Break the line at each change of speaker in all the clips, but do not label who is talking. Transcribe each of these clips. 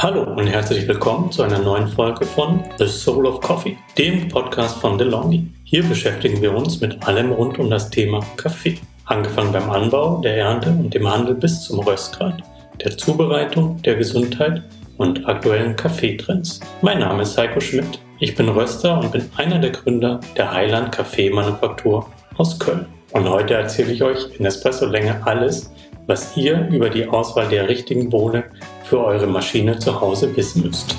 Hallo und herzlich willkommen zu einer neuen Folge von The Soul of Coffee, dem Podcast von DeLonghi. Hier beschäftigen wir uns mit allem rund um das Thema Kaffee. Angefangen beim Anbau, der Ernte und dem Handel bis zum Röstgrad, der Zubereitung, der Gesundheit und aktuellen Kaffeetrends. Mein Name ist Heiko Schmidt, ich bin Röster und bin einer der Gründer der Heiland Kaffeemanufaktur aus Köln. Und heute erzähle ich euch in Espresso-Länge alles, was ihr über die Auswahl der richtigen Bohne für eure Maschine zu Hause wissen müsst.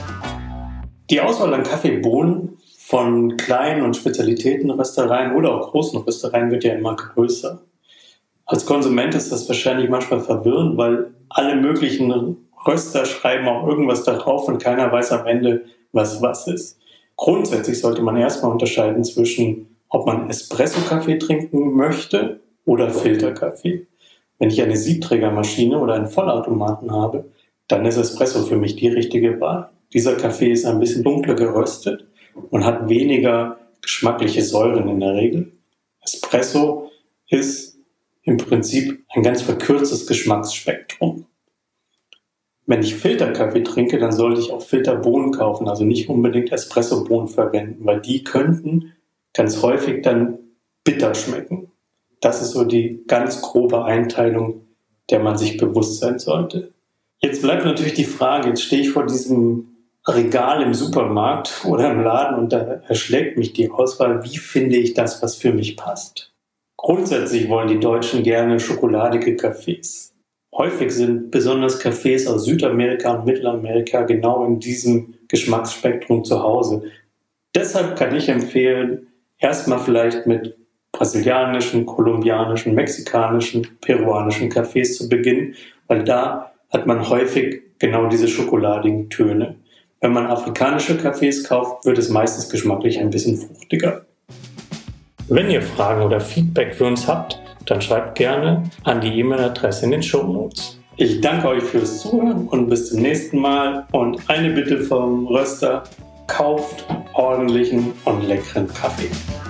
Die Auswahl an Kaffeebohnen von kleinen und Spezialitätenröstereien oder auch großen Röstereien wird ja immer größer. Als Konsument ist das wahrscheinlich manchmal verwirrend, weil alle möglichen Röster schreiben auch irgendwas darauf und keiner weiß am Ende, was ist. Grundsätzlich sollte man erstmal unterscheiden zwischen, ob man Espresso-Kaffee trinken möchte oder Filterkaffee. Wenn ich eine Siebträgermaschine oder einen Vollautomaten habe, dann ist Espresso für mich die richtige Wahl. Dieser Kaffee ist ein bisschen dunkler geröstet und hat weniger geschmackliche Säuren in der Regel. Espresso ist im Prinzip ein ganz verkürztes Geschmacksspektrum. Wenn ich Filterkaffee trinke, dann sollte ich auch Filterbohnen kaufen, also nicht unbedingt Espressobohnen verwenden, weil die könnten ganz häufig dann bitter schmecken. Das ist so die ganz grobe Einteilung, der man sich bewusst sein sollte. Jetzt bleibt natürlich die Frage, jetzt stehe ich vor diesem Regal im Supermarkt oder im Laden und da erschlägt mich die Auswahl, wie finde ich das, was für mich passt. Grundsätzlich wollen die Deutschen gerne schokoladige Kaffees. Häufig sind besonders Kaffees aus Südamerika und Mittelamerika genau in diesem Geschmacksspektrum zu Hause. Deshalb kann ich empfehlen, erstmal vielleicht mit brasilianischen, kolumbianischen, mexikanischen, peruanischen Kaffees zu beginnen, weil da hat man häufig genau diese schokoladigen Töne. Wenn man afrikanische Kaffees kauft, wird es meistens geschmacklich ein bisschen fruchtiger. Wenn ihr Fragen oder Feedback für uns habt, dann schreibt gerne an die E-Mail-Adresse in den Shownotes. Ich danke euch fürs Zuhören und bis zum nächsten Mal. Und eine Bitte vom Röster: kauft ordentlichen und leckeren Kaffee.